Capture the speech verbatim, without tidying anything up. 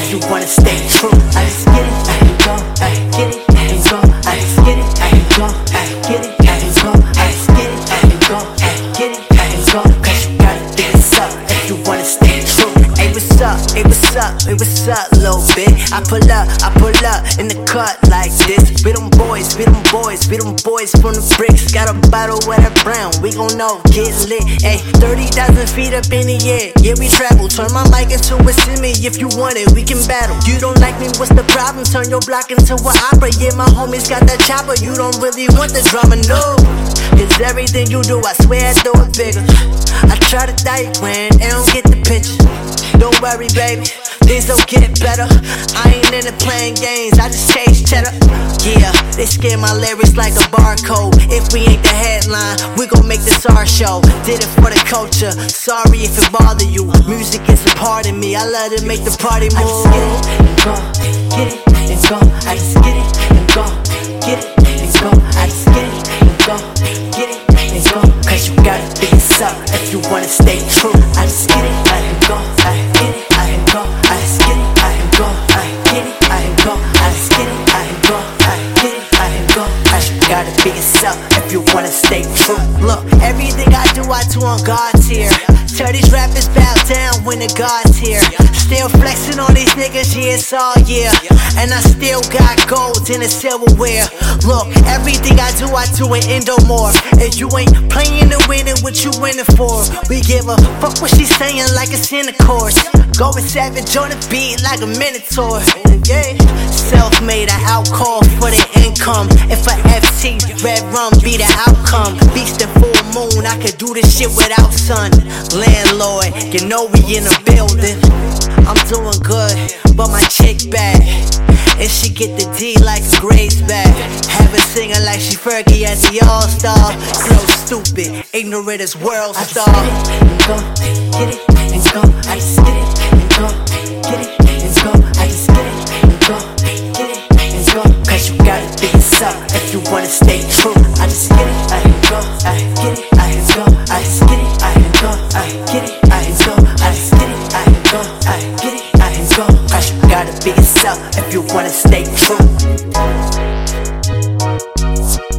if you wanna stay true. I just get it, I can go, I get it, I can go. I just get it, I can go, I get it, I can go. I just get it, I can go, I get it, I can go. Cause you gotta think it's up if you wanna stay true. Hey, what's up? Hey, what's up? Hey, what's up, little bit? I pull up, I pull up in the cut like this. We them boys, we them boys, we them boys from the bricks. Got a bottle with a brown, we gon' know, get lit. Hey, thirty thousand feet up in the air, yeah, we travel. Turn my mic into a simi if you want it, we can battle. You don't like me, what's the problem? Turn your block into an opera. Yeah, my homies got that chopper, you don't really want the drama, no. Cause everything you do, I swear I do it bigger. I try to diagram, and don't get the picture. Don't worry, baby, things don't get better. I ain't into playing games, I just chase cheddar. Yeah, they scan my lyrics like a barcode. If we ain't the headline, we gon' make this our show. Did it for the culture, sorry if it bother you. Music is a part of me, I love to make the party move. I just get it, and go, get it, and go. I just get it, and go, get it, and go. I just get it, and go, get it, and go. Cause you gotta think it's up if you wanna stay true. I just get it, I can go, I get it, I can go. I just get it, I can go, I get it, I can go. I just get it, I can go, I get it, I can go. Cause you gotta think it's up if you wanna stay true. Look, everything I do, I do on God's here. Tell these rappers bow down when the God's here. Still flexing on these niggas, yeah, it's all year. And I still got gold in the silverware. Look, everything I do, I do in endomorph. If you ain't playing to win it, what you winning for? We give a fuck what she's saying like it's in the course. Going savage on the beat like a minotaur. Yeah, self-made, an outcall for the income. If a F T red rum be the outcome, beast and full moon, I could do this shit without sun. Landlord, you know we in the building. I'm doing good, but my chick bad, and she get the D like a Grace bag. Have her singing like she Fergie at the All-Star. So stupid, ignorant as world star. I just get it, and go, get it, and go. I just get it, and go, get it, and go. I just get it, and go, get it, and go. Cause you gotta think it's up if you wanna stay true. I just get it, I can go, I get it, I can go. I just get it, I can go, I get it, I can go. I just get it, I can go, I get it, I can go. Cause you gotta be yourself if you wanna stay true.